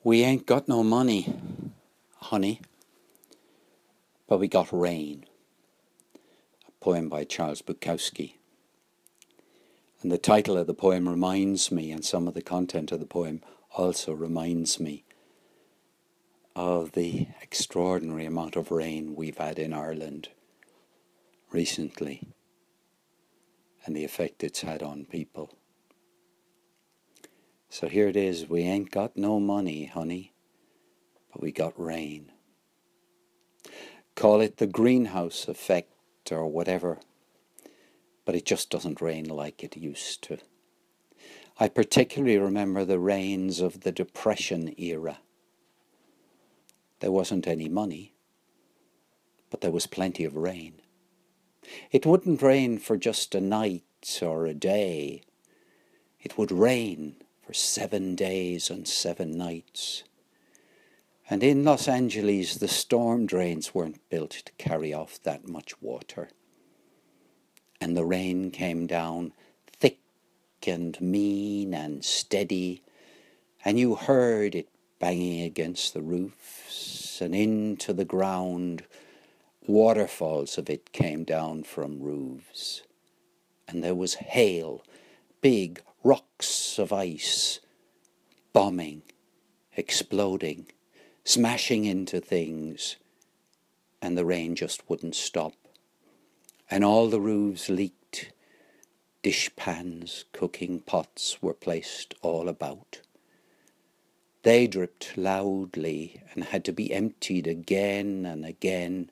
We ain't got no money, honey, but we got rain. A poem by Charles Bukowski. And the title of the poem reminds me, and some of the content of the poem also reminds me, of the extraordinary amount of rain we've had in Ireland recently and the effect it's had on people. So here it is. We ain't got no money, honey, but we got rain. Call it the greenhouse effect or whatever, but it just doesn't rain like it used to. I particularly remember the rains of the Depression era. There wasn't any money, but there was plenty of rain. It wouldn't rain for just a night or a day. It would rain for 7 days and 7 nights. And in Los Angeles, the storm drains weren't built to carry off that much water. And the rain came down thick and mean and steady, and you heard it banging against the roofs and into the ground. Waterfalls of it came down from roofs. And there was hail, big rocks of ice, bombing, exploding, smashing into things, and the rain just wouldn't stop. And all the roofs leaked. Dishpans, cooking pots were placed all about. They dripped loudly and had to be emptied again and again.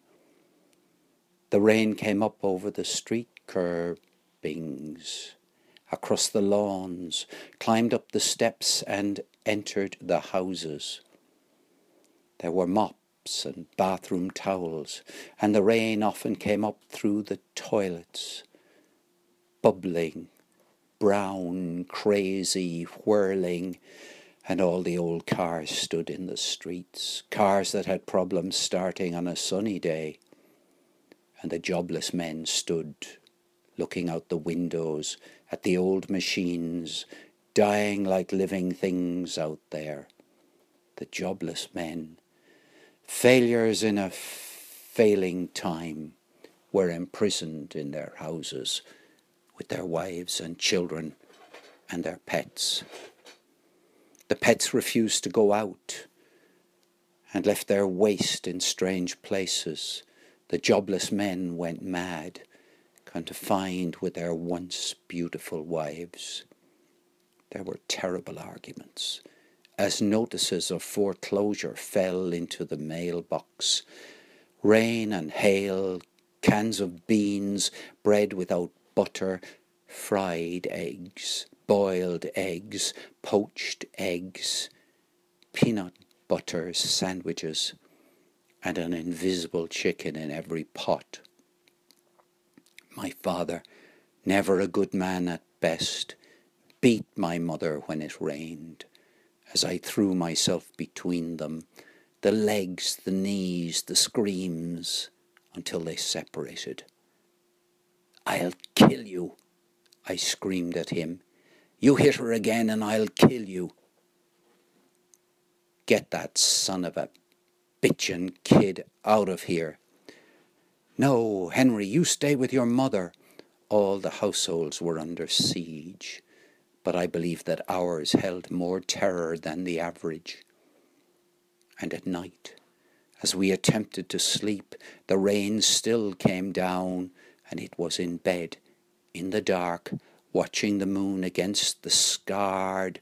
The rain came up over the street curbings, across the lawns, climbed up the steps and entered the houses. There were mops and bathroom towels, and the rain often came up through the toilets, bubbling, brown, crazy, whirling, and all the old cars stood in the streets, cars that had problems starting on a sunny day. And the jobless men stood looking out the windows at the old machines, dying like living things out there. The jobless men, failures in a failing time, were imprisoned in their houses with their wives and children and their pets. The pets refused to go out and left their waste in strange places. The jobless men went mad, confined with their once beautiful wives. There were terrible arguments as notices of foreclosure fell into the mailbox. Rain and hail, cans of beans, bread without butter, fried eggs, boiled eggs, poached eggs, peanut butter sandwiches, and an invisible chicken in every pot. My father, never a good man at best, beat my mother when it rained, as I threw myself between them, the legs, the knees, the screams, until they separated. "I'll kill you," I screamed at him. "You hit her again and I'll kill you." "Get that son of a bitchin' kid out of here." "No, Henry, you stay with your mother." All the households were under siege, but I believe that ours held more terror than the average. And at night, as we attempted to sleep, the rain still came down, and it was in bed, in the dark, watching the moon against the scarred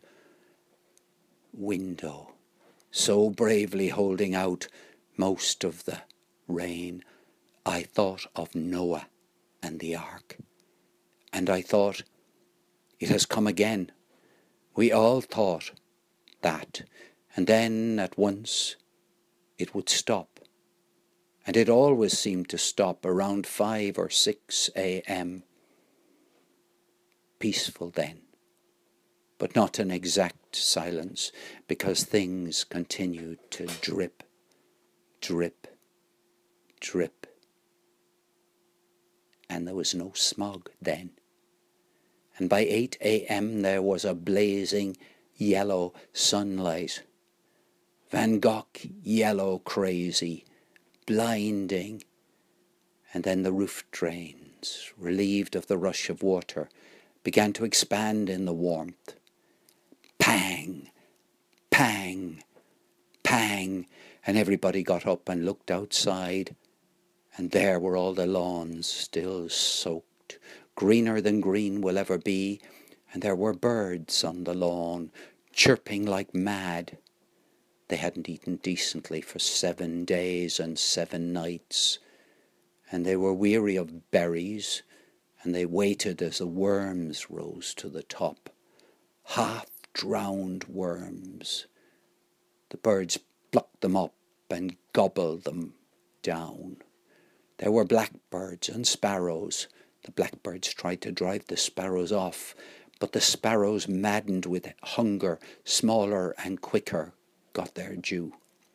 window, so bravely holding out most of the rain. I thought of Noah and the ark, and I thought, it has come again. We all thought that, and then at once it would stop. And it always seemed to stop around 5 or 6 a.m. Peaceful then, but not an exact silence, because things continued to drip, drip, drip. And there was no smog then. And by 8 a.m. there was a blazing yellow sunlight. Van Gogh, yellow crazy, blinding. And then the roof drains, relieved of the rush of water, began to expand in the warmth. Pang, pang, pang, and everybody got up and looked outside, and there were all the lawns still soaked, greener than green will ever be, and there were birds on the lawn, chirping like mad. They hadn't eaten decently for 7 days and 7 nights, and they were weary of berries, and they waited as the worms rose to the top, half-drowned worms. The birds plucked them up and gobbled them down. There were blackbirds and sparrows. The blackbirds tried to drive the sparrows off, but the sparrows, maddened with hunger, smaller and quicker, got their due.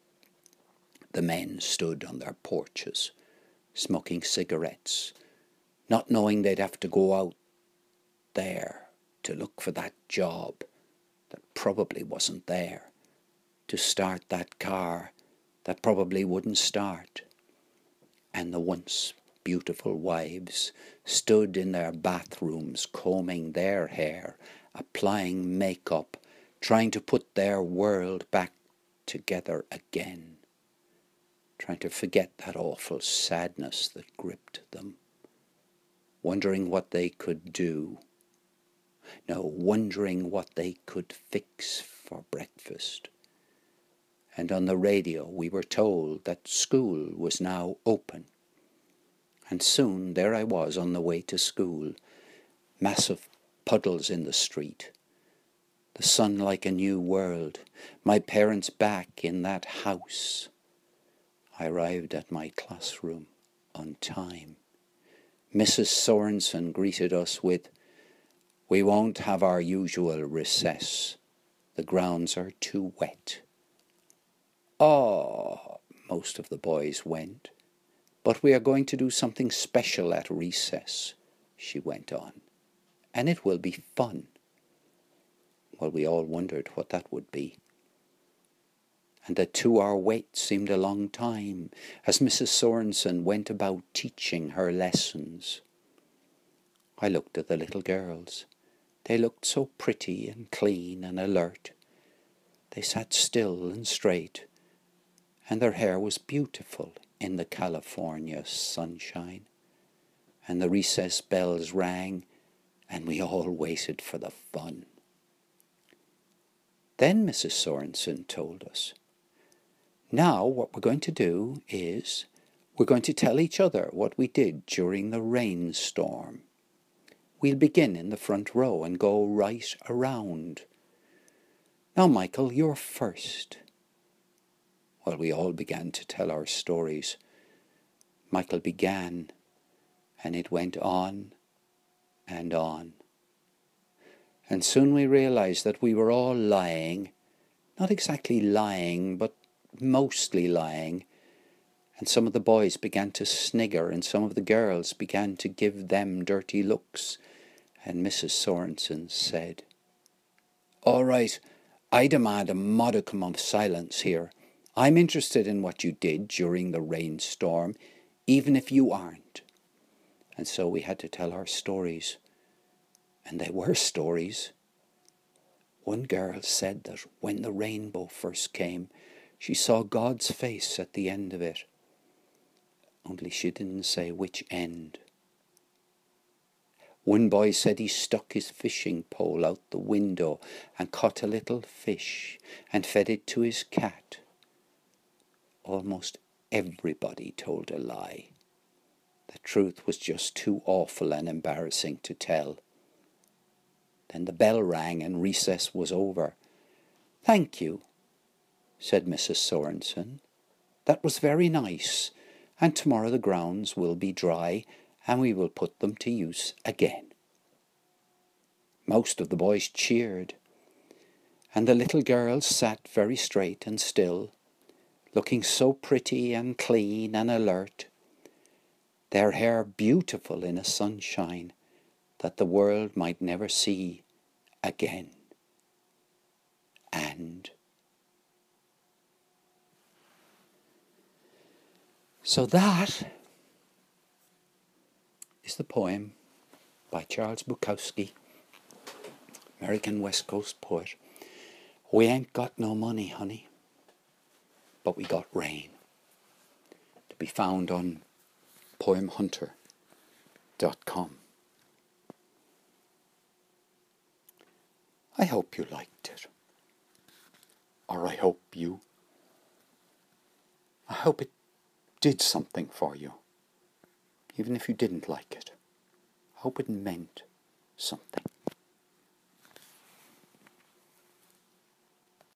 The men stood on their porches, smoking cigarettes, not knowing they'd have to go out there to look for that job that probably wasn't there, to start that car that probably wouldn't start. And the once beautiful wives stood in their bathrooms combing their hair, applying makeup, trying to put their world back together again, trying to forget that awful sadness that gripped them, wondering what they could do. No, wondering what they could fix for breakfast. And on the radio we were told that school was now open. And soon there I was on the way to school, massive puddles in the street, the sun like a new world, my parents back in that house. I arrived at my classroom on time. Mrs. Sorensen greeted us with, "We won't have our usual recess. The grounds are too wet." "Oh," most of the boys went. "But we are going to do something special at recess," she went on, "and it will be fun." Well, we all wondered what that would be. And the 2-hour wait seemed a long time as Mrs. Sorensen went about teaching her lessons. I looked at the little girls. They looked so pretty and clean and alert. They sat still and straight, and their hair was beautiful in the California sunshine. And the recess bells rang, and we all waited for the fun. Then Mrs. Sorensen told us, "Now what we're going to do is we're going to tell each other what we did during the rainstorm. We'll begin in the front row and go right around. Now, Michael, you're first." Well, we all began to tell our stories. Michael began, and it went on and on. And soon we realized that we were all lying, not exactly lying, but mostly lying. And some of the boys began to snigger, and some of the girls began to give them dirty looks. And Mrs. Sorensen said, "All right, I demand a modicum of silence here. I'm interested in what you did during the rainstorm, even if you aren't." And so we had to tell our stories. And they were stories. One girl said that when the rainbow first came, she saw God's face at the end of it. Only she didn't say which end. One boy said he stuck his fishing pole out the window and caught a little fish and fed it to his cat. Almost everybody told a lie. The truth was just too awful and embarrassing to tell. Then the bell rang and recess was over. "Thank you," said Mrs. Sorensen. "That was very nice, and tomorrow the grounds will be dry and we will put them to use again." Most of the boys cheered, and the little girls sat very straight and still, looking so pretty and clean and alert, their hair beautiful in a sunshine that the world might never see again. And So that is the poem by Charles Bukowski, American West Coast poet. We ain't got no money, honey, but we got rain. To be found on poemhunter.com. I hope you liked it. Or I hope it did something for you. Even if you didn't like it. I hope it meant something.